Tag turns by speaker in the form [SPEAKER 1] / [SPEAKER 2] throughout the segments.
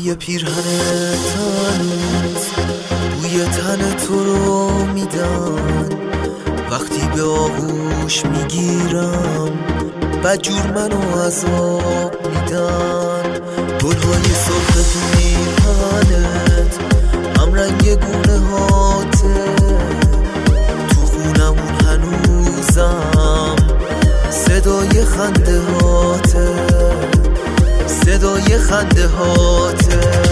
[SPEAKER 1] پای پیرهنت هنوز بوی تن تو رو میدن. وقتی به آغوش میگیرم بدجور منو عذاب میدن. گلهای سرخ تو پیرهنت هم رنگ گونه هاته. تو خونمون هنوزم صدای خنده هاته، صدای خنده هاته.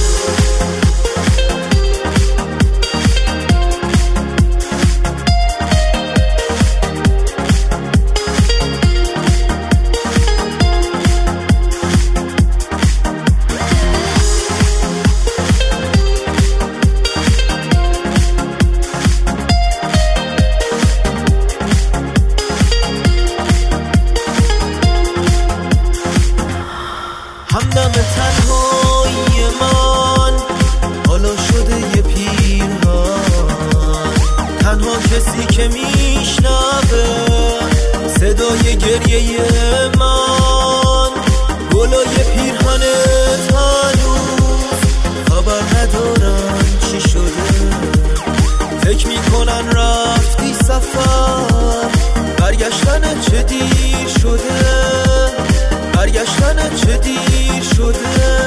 [SPEAKER 1] همدم تنهایی من حالا شده یه پیرهن. تنها کسی که میشنوه صدای گریه من. گلای پیرهنت هنوز خبر ندارن چی شده. فکر میکنن رفتی سفر، برگشتن چه دیر شده، برگشتن چه دیر شده.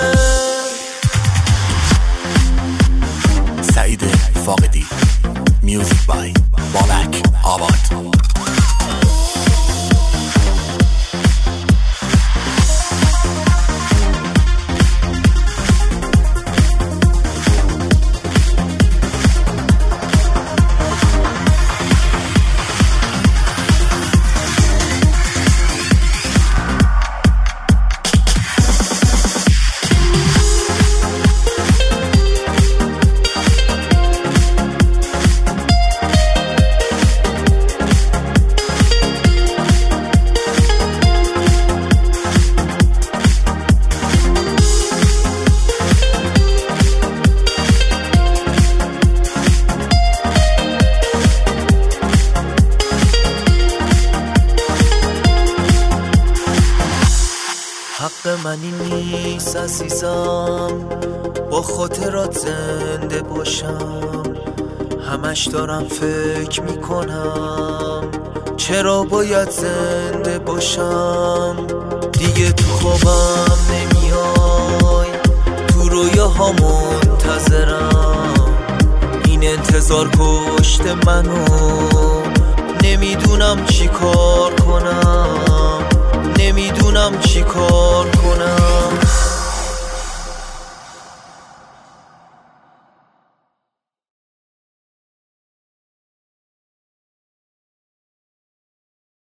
[SPEAKER 2] سعید فاقدی، میوزیک بای بالک آباد.
[SPEAKER 1] حق منی نیست عزیزم با خاطرات زنده باشم. همش دارم فکر میکنم چرا باید زنده باشم. دیگه تو خوابم نمیای، تو رویاها منتظرم. این انتظار کشت منو، نمیدونم چی کار کنم، نمیدونم چی کار